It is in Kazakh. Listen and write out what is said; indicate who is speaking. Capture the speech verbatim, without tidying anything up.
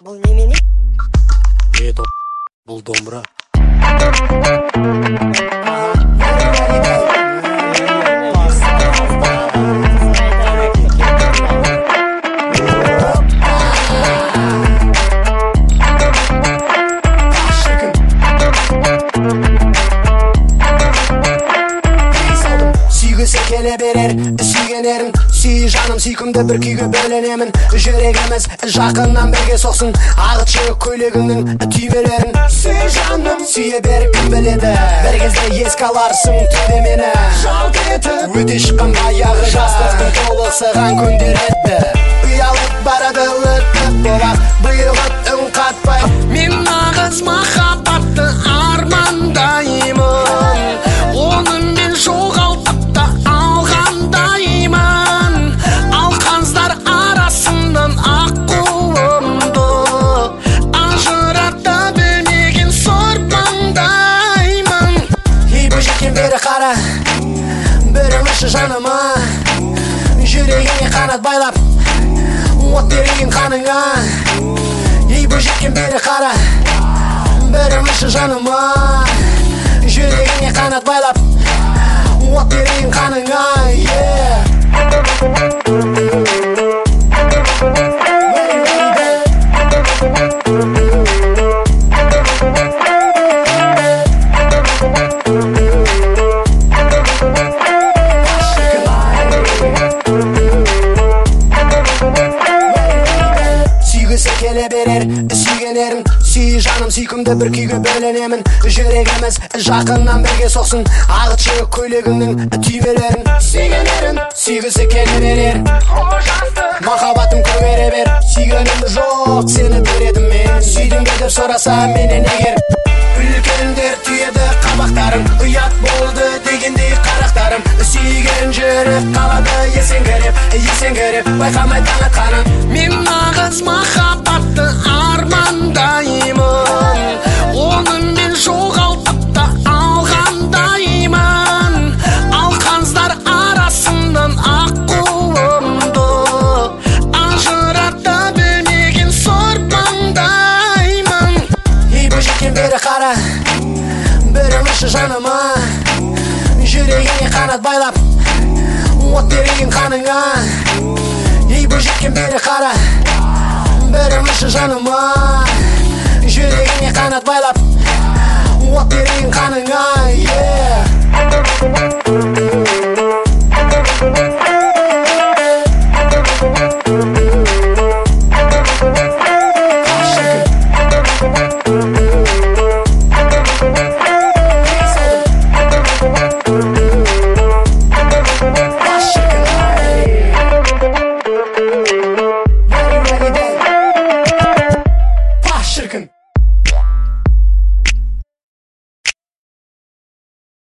Speaker 1: Бұл немене?
Speaker 2: Не топ, бұл домбыра.
Speaker 3: Сүйгісі келе берер, сүйгенерін сүй жаным, сүйкімді бір күйге бөленемін. Жүрегіміз жақыннан бірге соқсын, ағытшы көйлегіңнің түймелерін. Сүй жаным, сүйе бер кім біледі, бір кезде еске аларсың түнде мені. Жалт етіп өте шыққан баяғы жастықтың толықсыған күндер еді. Ұялып барады өтіп болар, бұйығып үн қатпай. Мен нағыз махаббатты армандаймын, оны мен жоғалтып та алғандаймын. Алқаныздар арасынан аққуымды ажырата білмеген сорпаңдаймын. Ей бойжеткен бері қара, бір үмітші жаныма, жүрегіңе қанат байлап от берейін қаныңа. Ей бойжеткен бері қара, бір үмітші жаныма, жүрегіңе қанат байлап от берейін қаныңа. Сүйгісі келе берер, сүйгенерін сүй жаным, сүйкімді бір күйге бөленемін. Жүрегіміз жақыннан бірге соқсын, ағытшы көйлегіңнің түймелерін. Сүйгенерін сүйгісі келе берер, махаббатым көгере бер. Сүйгенім жоқ, сені бередім мен. Сүйдің бе деп сұраса менен егер, үлкендер түйеді қабақтарым. Ұят болды дегендей қарақтарым. Сүйген жүрек қалады есеңгіреп, есеңгіреп байқамай таң атқанын. Мен нағыз махаббатты армандаймын, оны мен жоғалтып та алғандаймын. Алқаныздар арасынан аққуымды ажырата білмеген сорпаңдаймын. Ей бойжеткен бері қара, бір үмітші жаныма, жүрегіңе қанат байлап от берейін қаныңа. Ей бойжеткен бері қара, бір үмітші жаныма, жүрегіңе қанат байлап от берейін қаныңа.